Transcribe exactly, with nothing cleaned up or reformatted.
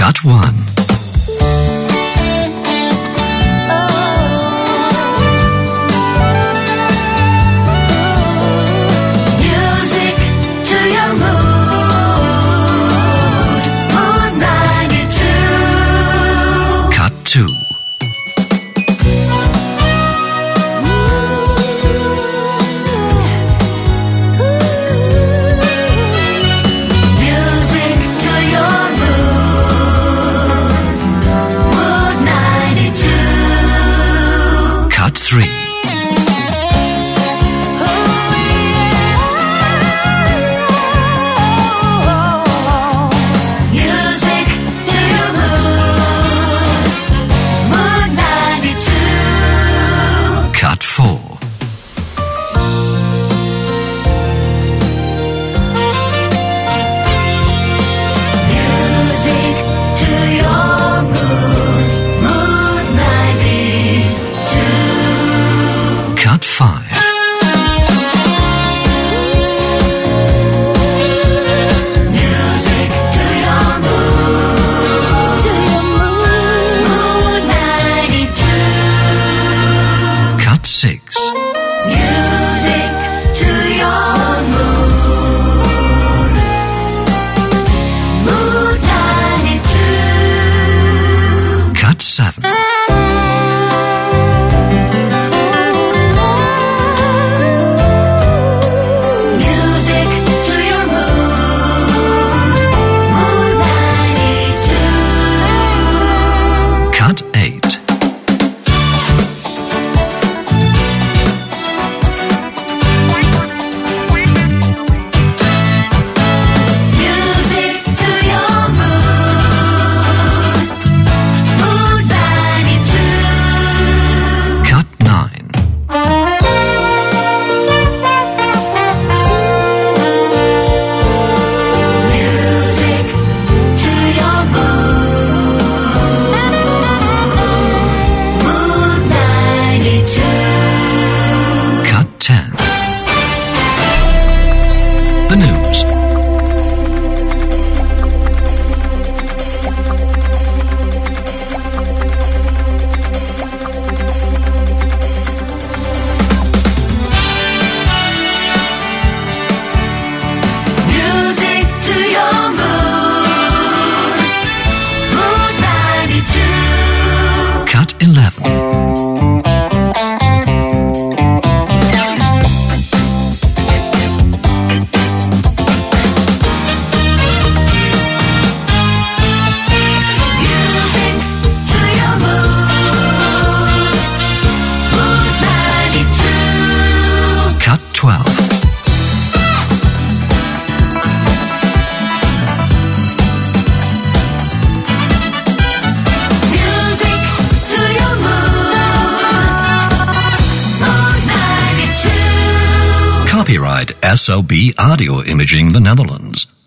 Cut one. Music to your mood. Mood ninety-two. Cut two. Music to your mood. Mood ninety-two. Cut three. Music to your mood. Mood ninety-two. Cut four. Music to your mood. Mood ninety-two. Cut five. Music to your mood. To your mood. Mood ninety-two. Cut six. Music to your mood. Mood ninety-two. Cut seven. Music to your mood. Mood ninety-two. Cut eight. Music to your mood. Mood ninety-two. Cut nine. Music to your mood. Mood ninety-two. Cut ten. The news. Music to your mood. Mood ninety-two. Cut eleven. Music to your mood. Mood ninety-two. Cut twelve. Music to your mood. Mood ninety-two. Copyright S O B Audio Imaging, the Netherlands.